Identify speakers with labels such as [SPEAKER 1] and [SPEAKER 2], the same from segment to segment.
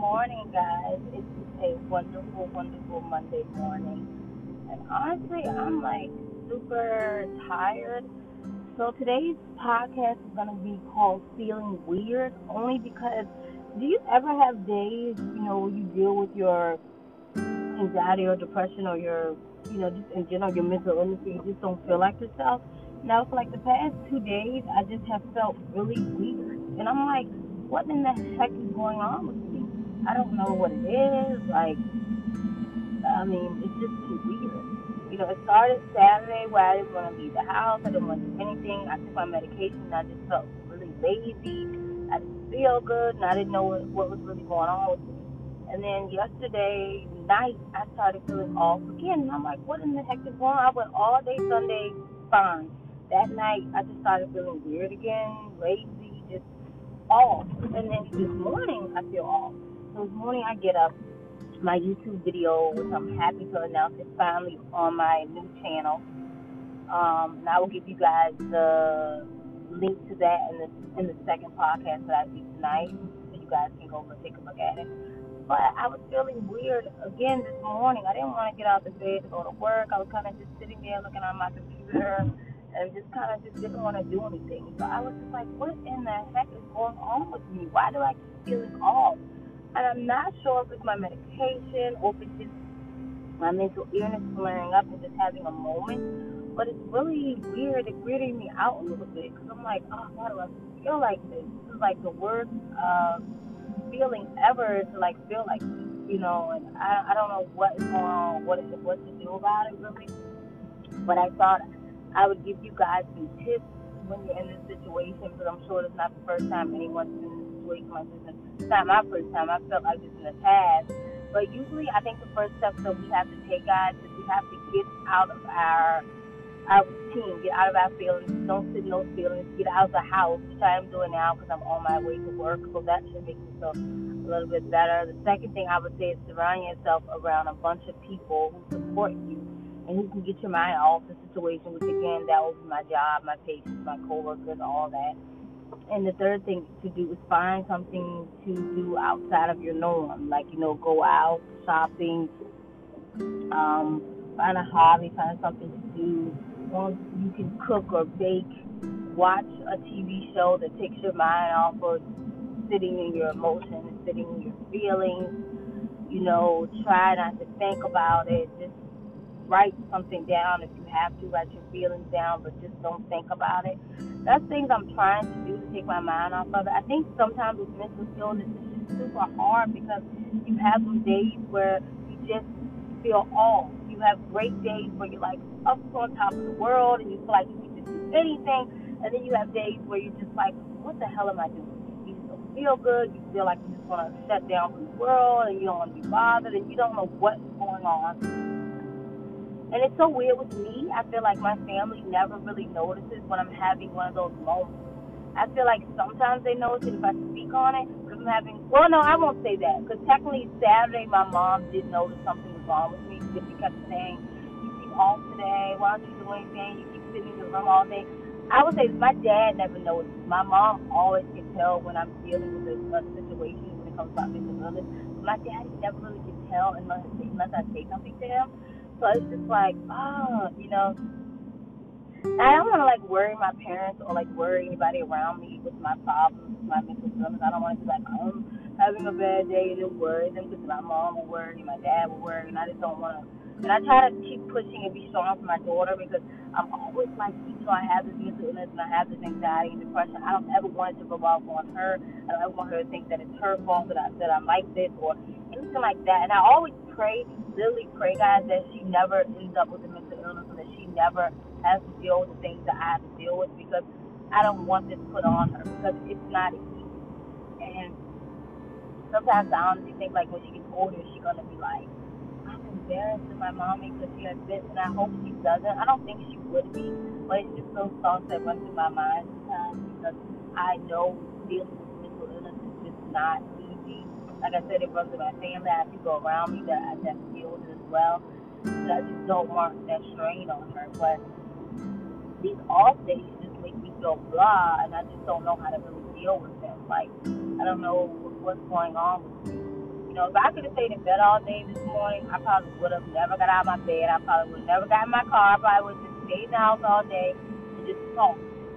[SPEAKER 1] morning, guys. It's a wonderful, wonderful Monday morning. And honestly, I'm like super tired. So today's podcast is going to be called Feeling Weird, only because do you ever have days, where you deal with your anxiety or depression or your, just in general, your mental illness, and you just don't feel like yourself? Now, for like the past 2 days, I just have felt really weird. And I'm like, what in the heck is going on with me? I don't know what it is. Like, I mean, it's just been weird. It started Saturday where I didn't want to leave the house. I didn't want to do anything. I took my medication and I just felt really lazy. I didn't feel good and I didn't know what was really going on with me. And then yesterday night, I started feeling off again. And I'm like, what in the heck is going on? I went all day Sunday fine. That night, I just started feeling weird again, lazy, just off. And then this morning, I feel off. So this morning, I get up my YouTube video, which I'm happy to announce is finally on my new channel. And I will give you guys the link to that in the second podcast that I do tonight, so you guys can go over and take a look at it. But I was feeling weird again this morning. I didn't want to get out of bed to go to work. I was kind of just sitting there looking on my computer and just kind of just didn't want to do anything. So I was just like, what in the heck is going on with me? Why do I keep feeling off? And I'm not sure if it's my medication or if it's just my mental illness flaring up and just having a moment. But it's really weird. It's weirding me out a little bit because I'm like, oh, why do I feel like this? This is like the worst feeling ever to like feel like this, And I don't know what is going on, what to do about it really. But I thought I would give you guys some tips when you're in this situation, because I'm sure it's not the first time anyone's been in this situation like this. It's not my first time. I felt like this in the past. But usually I think the first step that we have to take, guys, is we have to get out of our routine, get out of our feelings, don't sit in those feelings, get out of the house, which I am doing now because I'm on my way to work, so that should make me feel a little bit better. The second thing I would say is surround yourself around a bunch of people who support you and who can get your mind off the situation, which again, that was my job, my patients, my coworkers, all that. And the third thing to do is find something to do outside of your norm, like, go out, shopping, find a hobby, find something to do. Or you can cook or bake, watch a TV show that takes your mind off of sitting in your emotions, sitting in your feelings. Try not to think about it. Just write something down if you have to. Write your feelings down, but just don't think about it. That's things I'm trying to do to take my mind off of it. I think sometimes with mental illness, it's just super hard because you have some days where you just feel off. You have great days where you're like up on top of the world and you feel like you can just do anything. And then you have days where you're just like, what the hell am I doing? You just don't feel good. You feel like you just want to shut down from the world and you don't want to be bothered and you don't know what's going on. And it's so weird with me. I feel like my family never really notices when I'm having one of those moments. I feel like sometimes they notice it if I speak on it. Because I'm having, well, no, I won't say that. Because technically Saturday, my mom did notice something was wrong with me. Because she kept saying, you seem off today. Why don't you do anything? You keep sitting in your room all day. I would say my dad never noticed. My mom always can tell when I'm dealing with a situation when it comes to mental illness. My dad never really can tell unless I say something to him. So it's just like, I don't want to like worry my parents or like worry anybody around me with my problems, my mental illness. I don't want to be like, I'm having a bad day and it worries them because my mom will worry, my dad will worry, and I just don't want to. And I try to keep pushing and be strong for my daughter because I'm always like, even though I have this mental illness and I have this anxiety and depression, I don't ever want it to go off on her. I don't ever want her to think that it's her fault that I'm like this or anything like that. And I always pray, literally pray, guys, that she never ends up with a mental illness and that she never has to deal with the things that I have to deal with because I don't want this put on her because it's not easy. And sometimes I honestly think like when she gets older, she's going to be like, I'm embarrassed to my mommy because she has this, and I hope she doesn't. I don't think she would be, but it's just those thoughts that run through my mind sometimes because I know dealing with mental illness is just not easy. Like I said, it runs through my family. I have people around me that deal with it as well. So I just don't want that strain on her. But these off days just make me feel blah, and I just don't know how to really deal with them. Like, I don't know what's going on with me. If I could have stayed in bed all day this morning, I probably would have never got out of my bed. I probably would have never got in my car. I probably would have just stayed in the house all day and just talked.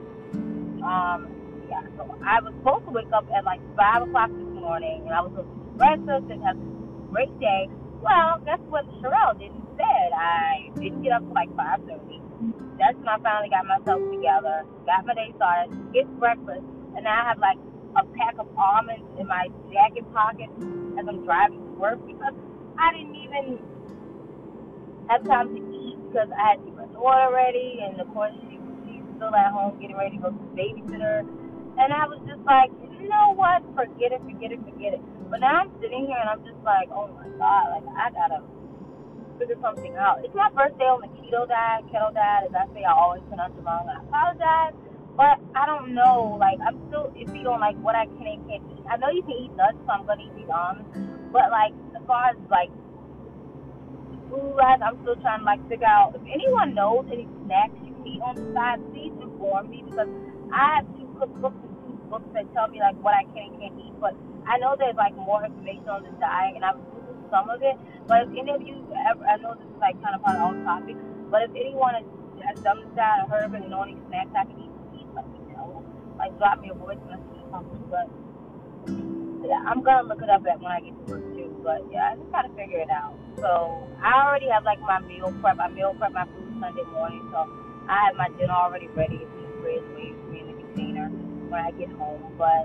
[SPEAKER 1] Yeah, so I was supposed to wake up at like 5 o'clock this morning, and I was supposed to do breakfast and have a great day. Well, guess what Sherelle did instead? I didn't get up till like 5:30. That's when I finally got myself together, got my day started, get breakfast, and now I have like a pack of almonds in my jacket pocket as I'm driving to work because I didn't even have time to eat because I had to get my daughter ready, and of course she's still at home getting ready to go to the babysitter. And I was just like, you know what? Forget it. But now I'm sitting here and I'm just like, oh my God, like I gotta figure something out. It's my first day on the kettle diet, as I say. I always pronounce it wrong. I apologize, but I don't know. Like I'm still iffy on like what I can and can't eat. I know you can eat nuts, so I'm gonna eat these almonds. But like as far as like food wise, I'm still trying to like figure out if anyone knows any snacks you can eat on the side. Please inform me because I have 2 cookbooks and 2 books that tell me like what I can and can't eat. But I know there's like more information on the diet, and I've googled some of it. But if any of you ever, I know this is like kind of on off topic, but if anyone has done this diet or heard of it and know any snacks I can eat, please let me know. Like drop me a voice message or something. But yeah, I'm gonna look it up at when I get to work too. But yeah, I just gotta figure it out. So I already have like my meal prep. I meal prep my food Sunday morning, so I have my dinner already ready. It's in the fridge waiting for me in the container when I get home. But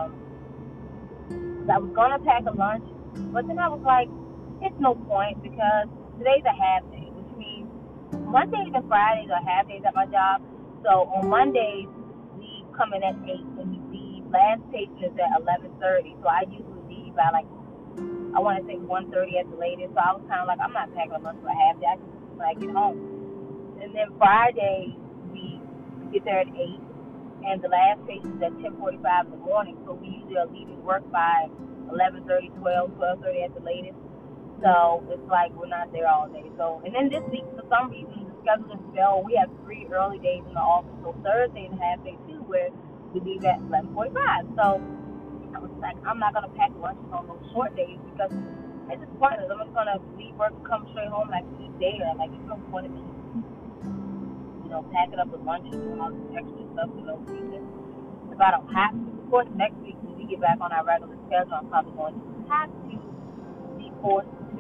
[SPEAKER 1] I was gonna pack a lunch, but then I was like, it's no point because today's a half day, which means Mondays and Fridays are half days at my job. So on Mondays we come in at 8 and the last patient is at 11:30. So I usually leave by like I want to say 1:30 at the latest. So I was kind of like, I'm not packing a lunch for a half day. I can when I get home. And then Friday we get there at 8 and the last patient is at 10:45 in the morning. So we usually are leaving work by 11:30, 12:30 at the latest. So it's like we're not there all day. So and then this week for some reason the schedule is fell. We have 3 early days in the office. So Thursday is a half day too, where we leave at 11:45. So I was like, I'm not gonna pack lunches on those short days because it's just pointless. I'm just gonna leave work, come straight home, and I can eat there. Like it's no point in me packing up a lunch and doing all this extra stuff for no reason. If I don't have to, of course, next week when we get back on our regular schedule, I'm probably going to have to be forced to,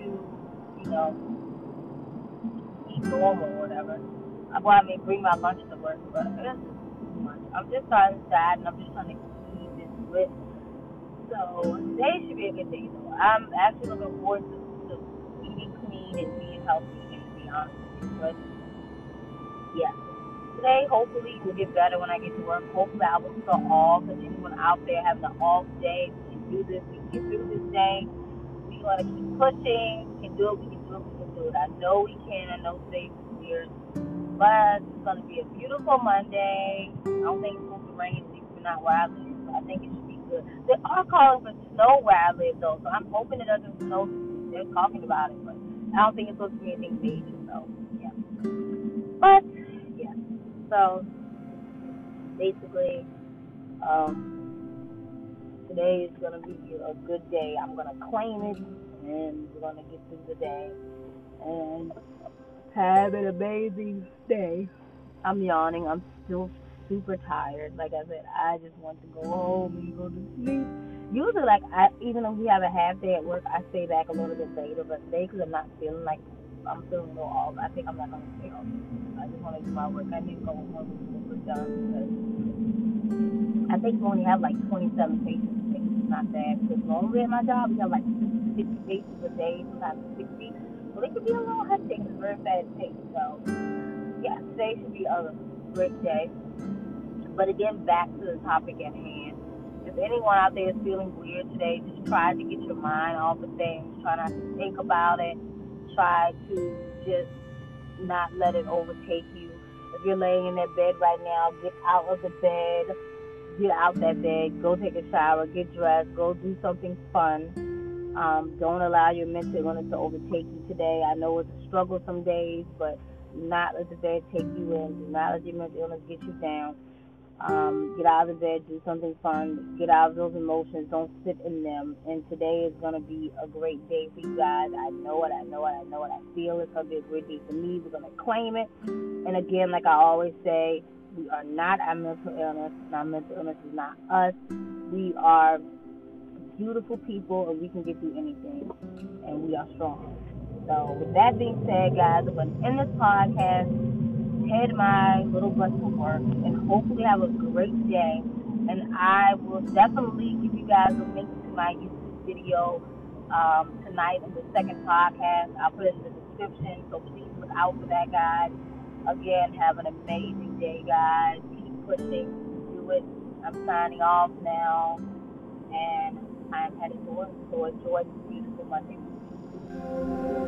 [SPEAKER 1] eat normal or whatever. Well, I mean, bring my lunch to work, but it's just too much. I'm just trying to decide, and I'm just trying to keep this with. So today should be a good day, though. I'm actually looking forward to eating clean and being healthy, and to be honest with you. But yeah. Today, hopefully, will get better when I get to work. Hopefully, I will still off. And anyone out there having an off day, we can do this. We can get through this day. We want to keep pushing. We can do it. We can do it. We can do it. I know we can. I know today's weird. But it's going to be a beautiful Monday. I don't think it's supposed to rain, at least not where I live. So I think it should be good. They are calling for snow where I live, though. So I'm hoping it doesn't snow. They're talking about it. But I don't think it's supposed to be anything major. So, yeah. But, yeah. So basically, today is gonna be a good day. I'm gonna claim it, and we're gonna get through the day and have an amazing day. I'm yawning. I'm still super tired. Like I said, I just want to go home and go to sleep. Usually, even if we have a half day at work, I stay back a little bit later. But today, because I'm not feeling like I'm feeling a little off, I think I'm not gonna stay off. I just want to do my work. I need to go home when we're done because I think we only have like 27 patients. I think it's not bad because normally at my job we have like 60 patients a day, sometimes 60. So they could be a little hectic. It's very fast paced. So yeah, today should be a great day. But again, back to the topic at hand. If anyone out there is feeling weird today, just try to get your mind off of things. Try not to think about it. Try to just not let it overtake you. If you're laying in that bed right now, get out of the bed. Get out that bed. Go take a shower. Get dressed. Go do something fun. Don't allow your mental illness to overtake you today. I know it's a struggle some days, but do not let the bed take you in. Do not let your mental illness get you down. Get out of the bed, do something fun, get out of those emotions, don't sit in them. And today is going to be a great day for you guys. I know it, I know it, I know it. I feel it's going to be a great day for me. We're going to claim it. And again, like I always say, we are not our mental illness, and our mental illness is not us. We are beautiful people, and we can get through anything, and we are strong. So, with that being said, guys, I'm going to end this podcast, head my little butt to work, and hopefully have a great day. And I will definitely give you guys a link to my YouTube video tonight in the second podcast. I'll put it in the description, so please look out for that, guys. Again, have an amazing day, guys. Keep pushing, do it. I'm signing off now, and I'm heading towards. So enjoy this beautiful Monday.